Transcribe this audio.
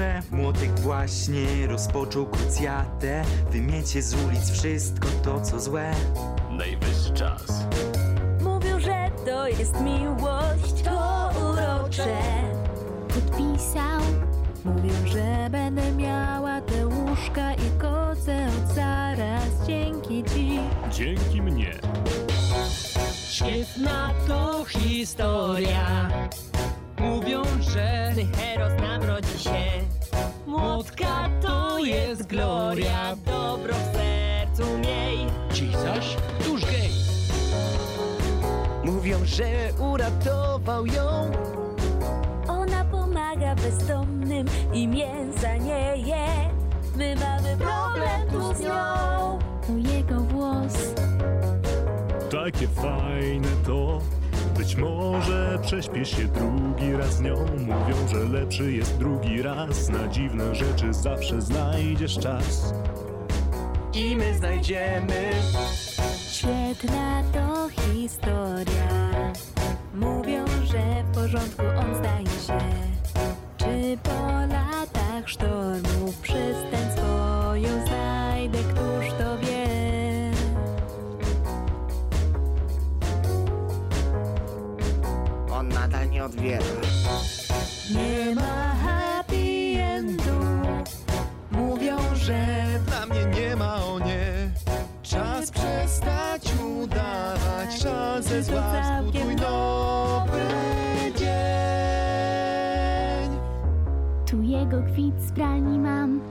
że młotek właśnie rozpoczął krucjatę. Wymiecie z ulic wszystko to, co złe. Najwyższy czas. Mówią, że to jest miłość, to urocze. Podpisał. Mówią, że będę miała te łóżka i koce od zaraz dzięki ci. Dzięki mnie. Świetna to historia. Mówią, że heros nam rodzi się. Młotka to jest gloria. Dobro w sercu miej. Dziś zaś tuż gej. Mówią, że uratował ją. Ona pomaga bezdomnym i mięsa nie je. My mamy problem tu z nią. To jego włos. Takie fajne to. Być może prześpiesz się drugi raz z nią. Mówią, że lepszy jest drugi raz. Na dziwne rzeczy zawsze znajdziesz czas. I my znajdziemy. Świetna to historia. Mówią, że w porządku on zdaje się. Czy po latach sztormów przystań swoją znajdę, któż to wie? On nadal nie odbiera. Nie ma happy endu. Mówią, że Dla mnie nie ma o nie. Czas przestać udawać. Czas ze zła zbuduj nowy dzień. Tu jego kwit z pralni mam.